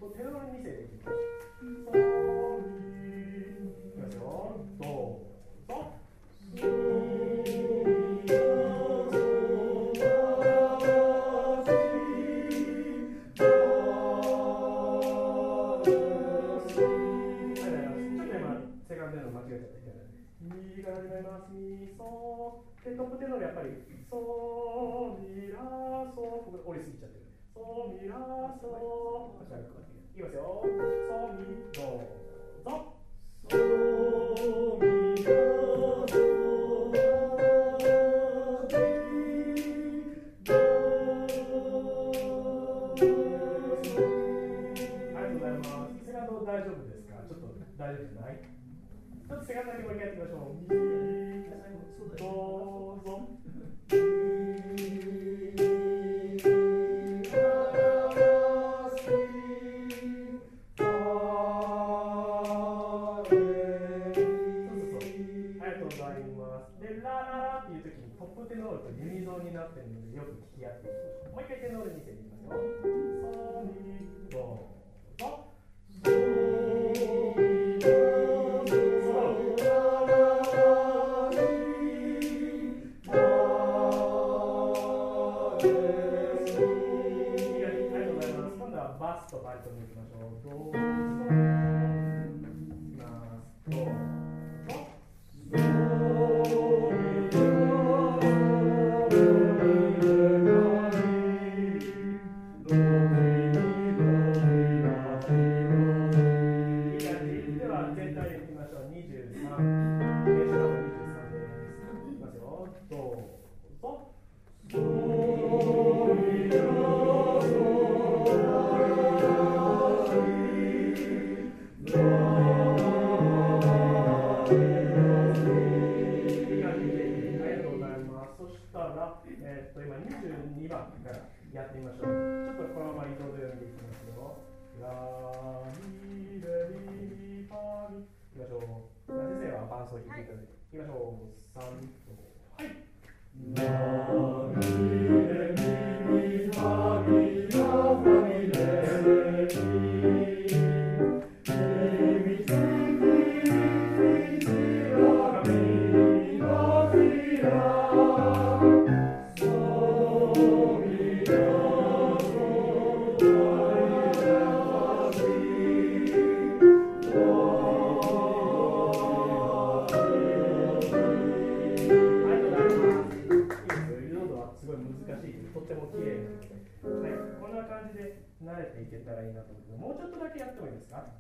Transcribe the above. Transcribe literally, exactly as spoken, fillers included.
とテノールに世でいきます。ソミいきますよ。ドソソミラソラシドソミ。はい、ちょっと今セカンドの間違えちゃったみたいなんで。ミから始まります。ミソでトップテノールやっぱりソミラソここで折りすぎちゃってる。ソミラソいきますよ。ソミどうぞ。ソミラソラシドありがとうございます。セカンド大丈夫ですか？ちょっと大丈夫じゃない？ちょっとセカンドだけもう一回やってみましょう。どうぞ。で、ラララっていう時にトップテノールとユニゾンになってるのでよく聞きやすい。もう一回テノールに世でいきますよ。ソミドソソミラソラシドレソミ。ありがとうございます。今度はバスとバリトンでいきましょう。ドソいきます。ドソえっと今にじゅうにばんからやってみましょう。ちょっとこのまま移動で読んでいきますよ。ラミレミファミいきましょう。先生は伴奏を弾いていただいていきましょう。さんとはい。ラミレミファミラファミレとっても綺麗なので、はい、こんな感じで慣れていけたらいいなと思います。もうちょっとだけやってもいいですか？